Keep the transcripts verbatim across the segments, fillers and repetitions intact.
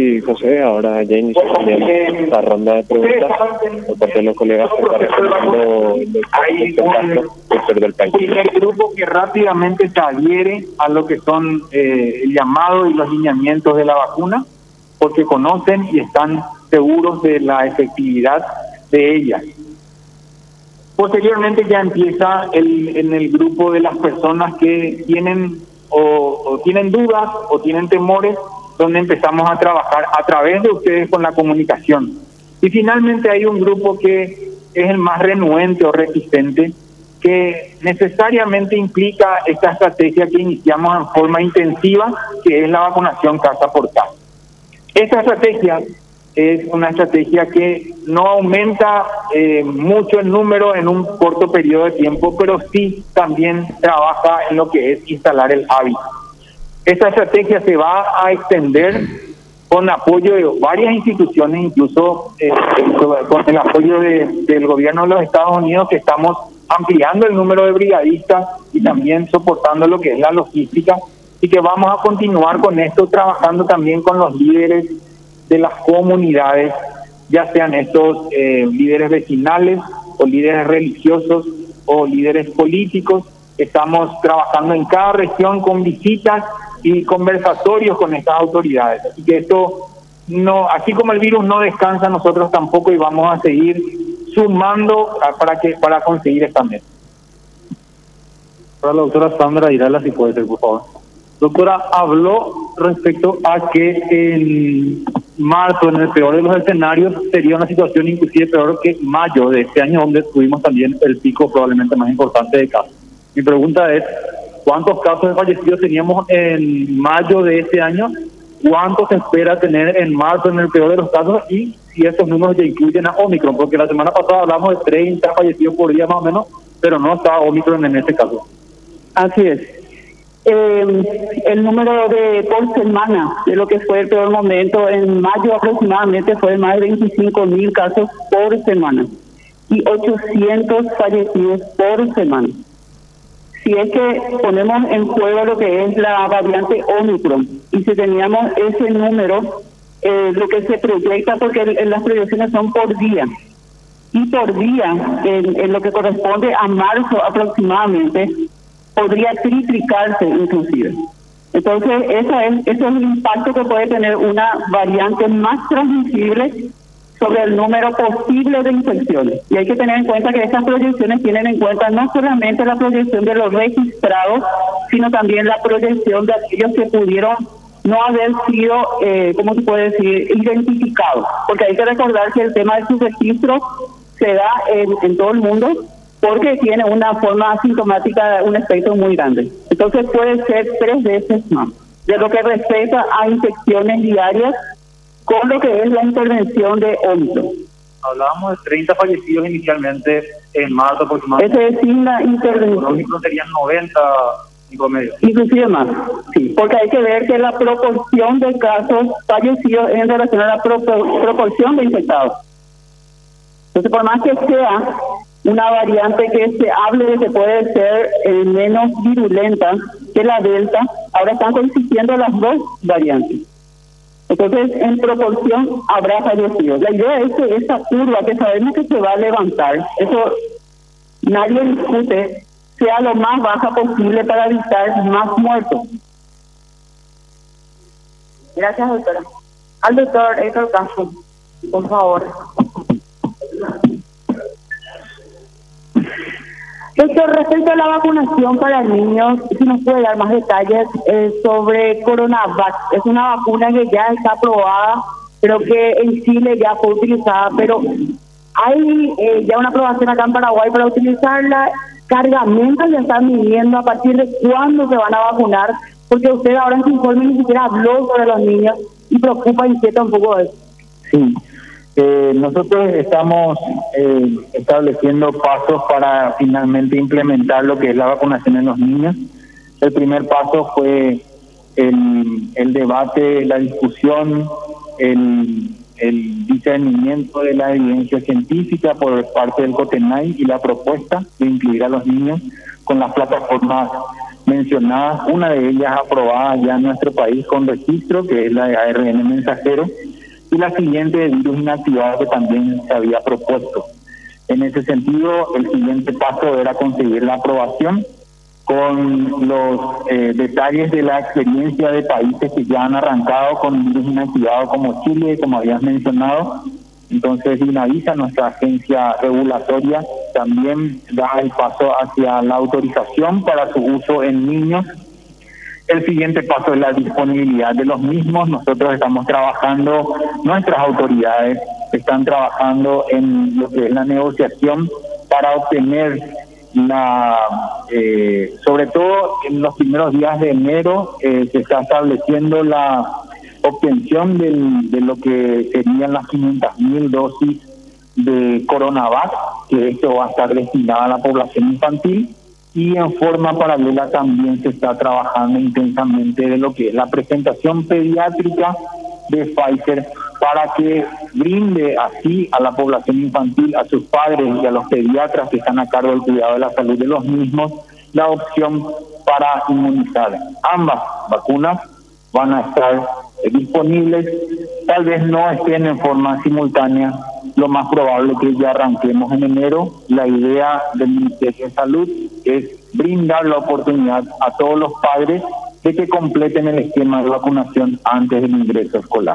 Sí, José, ahora ya inició también la ronda de preguntas por parte de los colegas que están respondiendo hay un, un primer grupo que rápidamente se adhiere a lo que son eh, el llamado y los lineamientos de la vacuna, porque conocen y están seguros de la efectividad de ella. Posteriormente ya empieza el, en el grupo de las personas que tienen o, o tienen dudas o tienen temores, donde empezamos a trabajar a través de ustedes con la comunicación. Y finalmente hay un grupo que es el más renuente o resistente, que necesariamente implica esta estrategia que iniciamos en forma intensiva, que es la vacunación casa por casa. Esta estrategia es una estrategia que no aumenta eh, mucho el número en un corto periodo de tiempo, pero sí también trabaja en lo que es instalar el hábito. Esta estrategia se va a extender con apoyo de varias instituciones, incluso eh, con el apoyo de, del gobierno de los Estados Unidos, que estamos ampliando el número de brigadistas y también soportando lo que es la logística, y que vamos a continuar con esto, trabajando también con los líderes de las comunidades, ya sean estos eh, líderes vecinales o líderes religiosos o líderes políticos. Estamos trabajando en cada región con visitas y conversatorios con estas autoridades. Así que esto, no, así como el virus no descansa, nosotros tampoco, y vamos a seguir sumando para que para conseguir esta meta. Para la doctora Sandra Irala, si puede ser, por favor. Doctora, habló respecto a que en marzo, en el peor de los escenarios, sería una situación inclusive peor que mayo de este año, donde tuvimos también el pico probablemente más importante de casos. Mi pregunta es, ¿cuántos casos de fallecidos teníamos en mayo de este año? ¿Cuántos se espera tener en marzo en el peor de los casos? Y si esos números ya incluyen a Omicron, porque la semana pasada hablamos de treinta fallecidos por día más o menos, pero no estaba Omicron en este caso. Así es. Eh, el número de por semana de lo que fue el peor momento en mayo aproximadamente fue más de veinticinco mil casos por semana y ochocientos fallecidos por semana. Si es que ponemos en juego lo que es la variante Omicron y si teníamos ese número, eh, lo que se proyecta, porque en las proyecciones son por día, y por día, en, en lo que corresponde a marzo aproximadamente, podría triplicarse inclusive. Entonces, eso es, eso es el impacto que puede tener una variante más transmisible sobre el número posible de infecciones. Y hay que tener en cuenta que estas proyecciones tienen en cuenta no solamente la proyección de los registrados, sino también la proyección de aquellos que pudieron no haber sido, eh, ¿cómo se puede decir?, identificados. Porque hay que recordar que el tema de su registro se da en, en todo el mundo, porque tiene una forma asintomática, un efecto muy grande. Entonces puede ser tres veces más. De lo que respecta a infecciones diarias, con lo que es la intervención de Omicron. Hablábamos de treinta fallecidos inicialmente en marzo aproximadamente. Ese es sin la intervención. Omicron serían noventa en promedio. Inclusive más, sí. Porque hay que ver que la proporción de casos fallecidos es en relación a la pro proporción de infectados. Entonces, por más que sea una variante que se hable de que puede ser eh, menos virulenta que la Delta, ahora están coexistiendo las dos variantes. Entonces, en proporción habrá fallecidos. La idea es que esa curva que sabemos que se va a levantar, eso nadie discute, sea lo más baja posible para evitar más muertos. Gracias, doctora. Al doctor Héctor Castro, por favor. Doctor, respecto a la vacunación para niños, si nos puede dar más detalles eh, sobre Coronavac. Es una vacuna que ya está aprobada, pero que en Chile ya fue utilizada, pero hay eh, ya una aprobación acá en Paraguay para utilizarla. Cargamentos ya están viniendo. ¿A partir de cuándo se van a vacunar? Porque usted ahora en su informe ni siquiera habló sobre los niños y preocupa, inquieta un poco eso. Sí. Eh, nosotros estamos eh, estableciendo pasos para finalmente implementar lo que es la vacunación en los niños. El primer paso fue el, el debate, la discusión, el, el discernimiento de la evidencia científica por parte del COTENAI y la propuesta de incluir a los niños con las plataformas mencionadas, una de ellas aprobada ya en nuestro país con registro, que es la de A R N mensajero, y la siguiente de virus inactivado que también se había propuesto. En ese sentido, el siguiente paso era conseguir la aprobación con los eh, detalles de la experiencia de países que ya han arrancado con virus inactivado como Chile, como habías mencionado. Entonces, INAVISA, nuestra agencia regulatoria, también da el paso hacia la autorización para su uso en niños. El siguiente paso es la disponibilidad de los mismos. Nosotros estamos trabajando, nuestras autoridades están trabajando en lo que es la negociación para obtener la, eh, sobre todo en los primeros días de enero, eh, se está estableciendo la obtención del, de lo que serían las quinientas mil dosis de Coronavac, que esto va a estar destinado a la población infantil, y en forma paralela también se está trabajando intensamente de lo que es la presentación pediátrica de Pfizer para que brinde así a la población infantil, a sus padres y a los pediatras que están a cargo del cuidado de la salud de los mismos, la opción para inmunizar. Ambas vacunas van a estar disponibles, tal vez no estén en forma simultánea, lo más probable que ya arranquemos en enero. La idea del Ministerio de Salud es brindar la oportunidad a todos los padres de que completen el esquema de vacunación antes del ingreso escolar.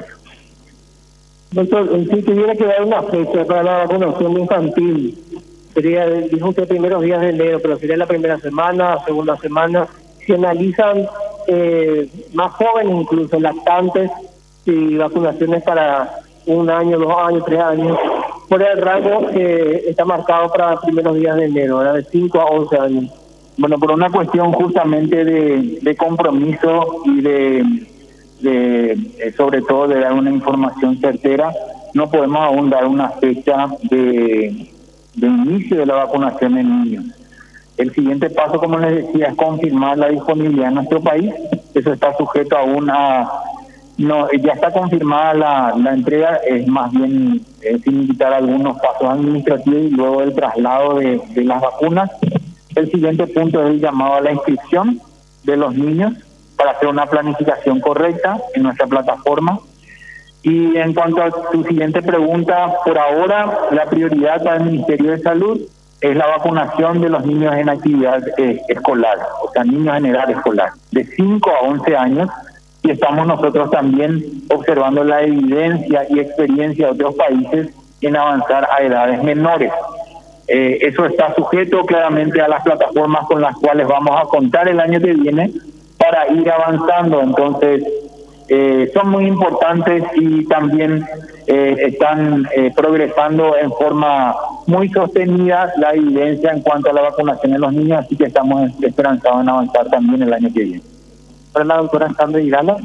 Doctor, si tuviera que dar una fecha para la vacunación infantil, sería, dijo usted, primeros días de enero, pero sería la primera semana, segunda semana. Si analizan eh, más jóvenes, incluso lactantes, y vacunaciones para un año, dos años, tres años, por el rango que está marcado para primeros días de enero, ¿verdad? De cinco a once años. Bueno, por una cuestión justamente de, de compromiso y de, de eh, sobre todo de dar una información certera, no podemos aún dar una fecha de, de inicio de la vacunación en niños. El siguiente paso, como les decía, es confirmar la disponibilidad en nuestro país. Eso está sujeto aún a... No, ya está confirmada la, la entrega, es más bien eh, sin quitar algunos pasos administrativos y luego el traslado de, de las vacunas. El siguiente punto es el llamado a la inscripción de los niños para hacer una planificación correcta en nuestra plataforma. Y en cuanto a tu siguiente pregunta, por ahora la prioridad para el Ministerio de Salud es la vacunación de los niños en actividad eh, escolar, o sea, niños en edad escolar, de cinco a once años, y estamos nosotros también observando la evidencia y experiencia de otros países en avanzar a edades menores. Eh, eso está sujeto claramente a las plataformas con las cuales vamos a contar el año que viene para ir avanzando. Entonces, eh, son muy importantes y también eh, están eh, progresando en forma muy sostenida la evidencia en cuanto a la vacunación de los niños, así que estamos esperanzados en avanzar también el año que viene. Para la doctora Sandra Irala.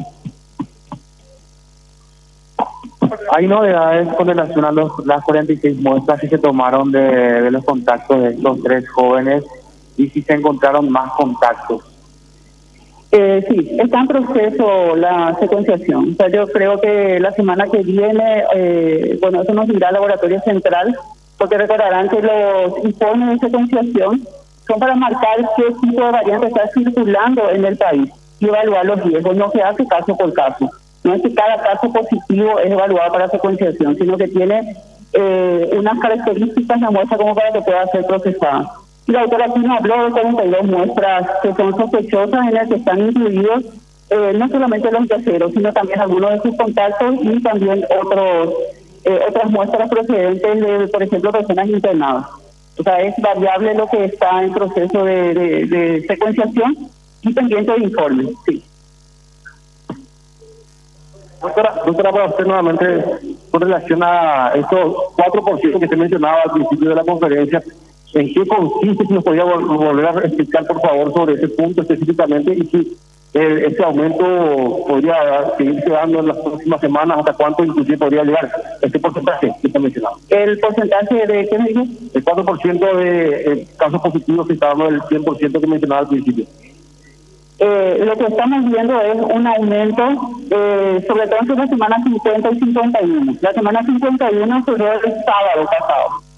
Hay novedades con relación a los, las cuarenta y seis muestras que se tomaron de, de los contactos de estos tres jóvenes y si se encontraron más contactos. Eh, sí, está en proceso la secuenciación. O sea, yo creo que la semana que viene, eh, bueno, eso nos dirá el Laboratorio Central, porque recordarán que los informes de secuenciación son para marcar qué tipo de variante está circulando en el país y evaluar los riesgos. No se hace caso por caso. No es que cada caso positivo es evaluado para secuenciación, sino que tiene eh, unas características la muestra como para que pueda ser procesada. Y la doctora aquí nos habló de cuarenta y dos muestras que son sospechosas, en las que están incluidos eh, no solamente los terceros, sino también algunos de sus contactos y también otros eh, otras muestras procedentes de, por ejemplo, personas internadas. O sea, es variable lo que está en proceso de, de, de secuenciación y pendiente de informes, sí. Doctora, doctora, para usted nuevamente, con relación a estos cuatro por ciento que se mencionaba al principio de la conferencia, ¿en qué consiste? Si nos podría volver a explicar, por favor, sobre ese punto específicamente y si eh, ese aumento podría seguirse dando en las próximas semanas, hasta cuánto inclusive podría llegar este porcentaje que está mencionado. ¿El porcentaje de qué me dijo? El cuatro por ciento de eh, casos positivos que está dando el cien por ciento que mencionaba al principio. Eh, lo que estamos viendo es un aumento, eh, sobre todo entre la semana cincuenta y cincuenta y uno. La semana cincuenta y uno ocurrió el sábado pasado.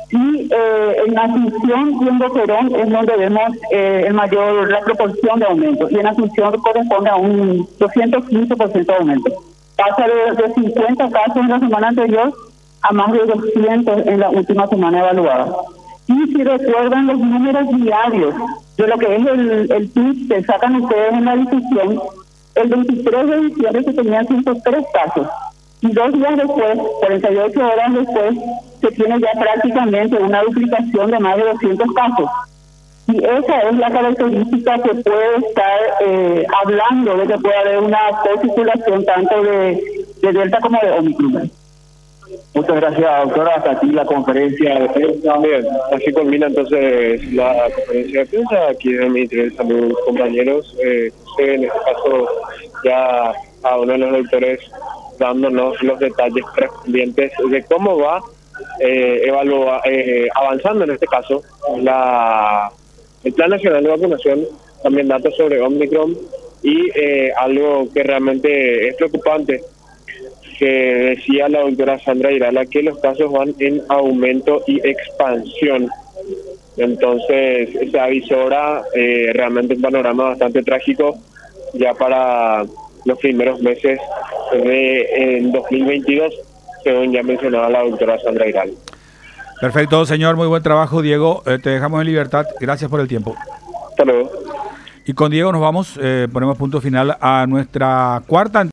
Y eh, en Asunción y en Boquerón es donde vemos eh, el mayor, la proporción de aumento. Y en Asunción corresponde a un doscientos quince por ciento de aumento. Pasa de, de cincuenta casos en la semana anterior a más de doscientos en la última semana evaluada. Y si recuerdan los números diarios de lo que es el, el P I B que sacan ustedes en la difusión, el veintitrés de diciembre se tenían ciento tres casos. Y dos días después, cuarenta y ocho horas después, se tiene ya prácticamente una duplicación de más de doscientos casos. Y esa es la característica que puede estar eh, hablando de que puede haber una co-circulación tanto de, de Delta como de Omicron. Muchas gracias, doctora. Hasta aquí la conferencia de prensa. Bien, así culmina entonces la conferencia de prensa aquí del Ministerio de Salud, compañeros. Eh, en este caso ya a uno de los doctores dándonos los detalles correspondientes de cómo va eh, evalua, eh, avanzando en este caso la el Plan Nacional de Vacunación, también datos sobre Omicron y eh, algo que realmente es preocupante, que decía la doctora Sandra Irala, que los casos van en aumento y expansión. Entonces se avisora eh, realmente un panorama bastante trágico ya para los primeros meses de en dos mil veintidós, según ya mencionaba la doctora Sandra Irala. Perfecto, señor, muy buen trabajo, Diego. Eh, te dejamos en libertad. Gracias por el tiempo. Hasta luego. Y con Diego nos vamos, eh, ponemos punto final a nuestra cuarta